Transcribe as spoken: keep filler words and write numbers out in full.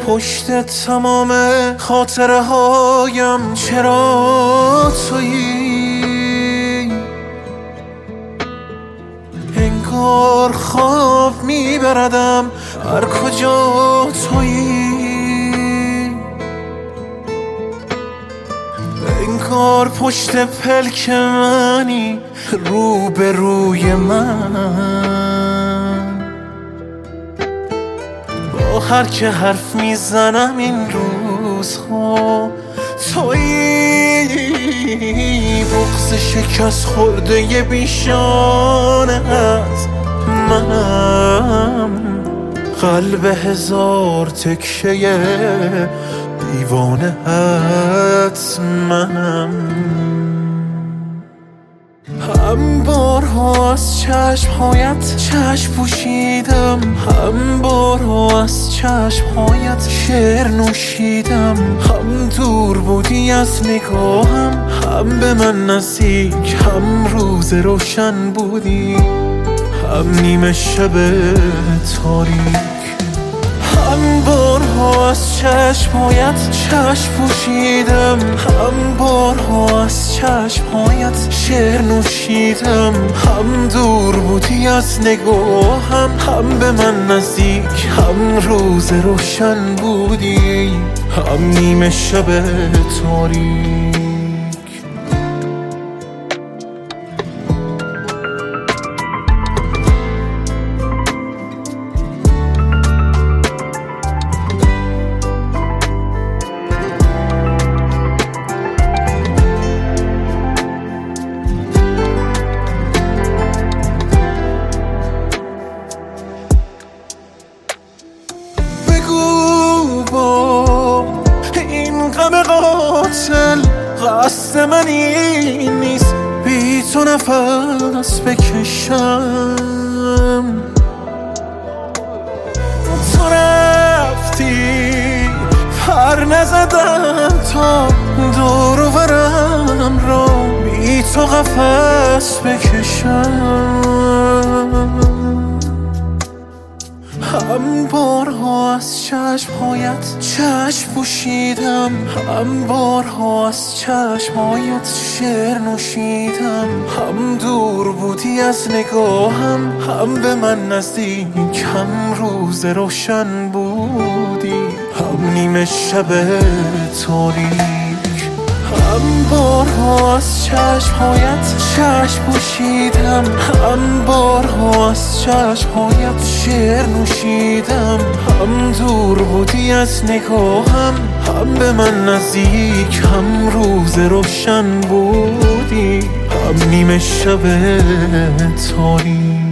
پشت تمام خاطره هایم چرا تویی؟ انگار خواب میبردم هر کجا تویی، انگار پشت پلک منی رو به روی من. با هر که حرف میزنم این روزها تویی، بغض شکست خورده ی بیشانه از منم، قلب هزار تکشه دیوانه ات منم. هم بارها از چشمهایت چشم پوشیدم، هم بارها از چشمهایت شعر نوشیدم، هم دور بودی از نگاهم، هم به من نزدیک، هم روز روشن بودی، هم نیمه شب تاریک. هم بارها از چشمهایت چشم پوشیدم، هم بارها از چشمهایت شعر نوشیدم، هم دور بودی از نگاهم، هم به من نزدیک، هم روز روشن بودی، هم نیمه شب تاریک. غم قاتل قصد من این نیست بی تو نفس بکشم، تو رفتی پر نزدم تا دور و برم را بی تو قفس بکشم. هم بارها از چشمهایت چشم پوشیدم، هم بارها از چشمهایت شعر نوشیدم، هم دور بودی از نگاهم، هم به من نزدیک، هم روز روشن بودی، هم نیمه شب تاریک. هم بارها از چشمهایت چشم پوشیدم، هم بارها از چشمهایت شعر نوشیدم، هم دور بودی از نگاهم، هم به من نزدیک، هم روز روشن بودی، هم نیمه شب تاریک.